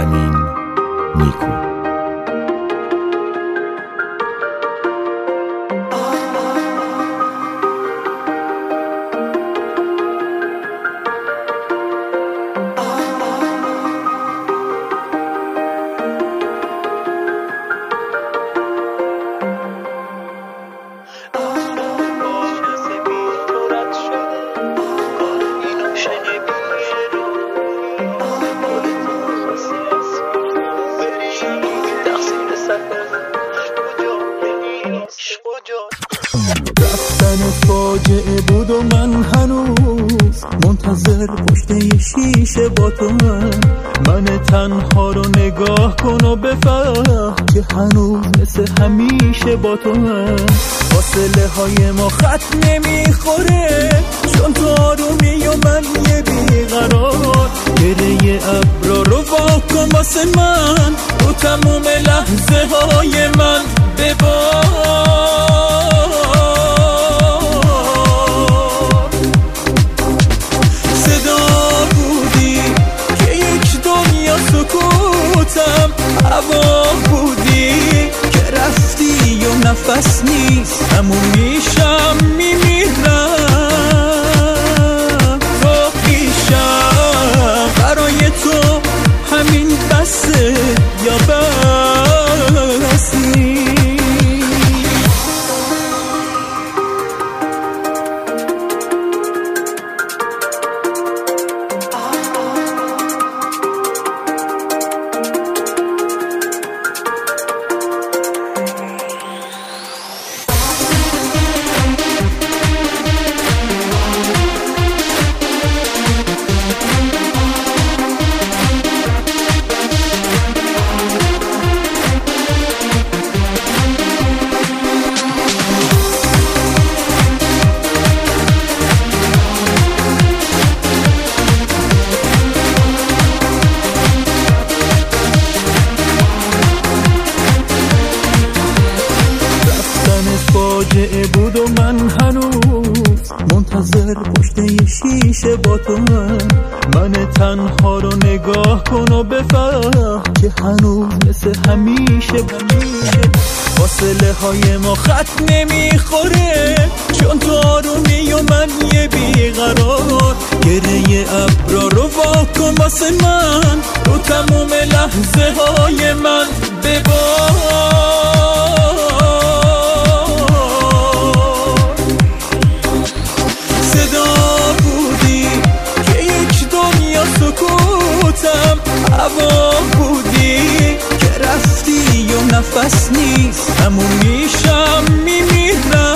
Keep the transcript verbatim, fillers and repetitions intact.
امین نیکو. رفتن فاجعه بود و من هنوز منتظر پشت یه شیشه با تو. من من تنها رو نگاه کن و بفهم که هنوز مثل همیشه با تو. من فاصله های ما خط نمیخوره چون تو آرومی و من یه بیقرار. گره ابرا رو واکن واسه من رو تموم لحظه های من ببار. سکوتم هوا بودی که رفتی و نفس نیست همون میشم میمیرم. تو پیشم برای تو همین بسه یا بس نیست. فاجعه بود و من هنوز منتظر پشت یه شیشه با تو. من من تنها رو نگاه کن و بفهم که هنوز مثل همیشه همیشه فاصله های ما خط نمیخوره چون تو آرومی و من یه بیقرار. گره ابرا رو واکن واسه من رو تموم لحظه های من ببار. سکوتم هوا بودی که رفتی و نفس نیست همون میشم میمیرم.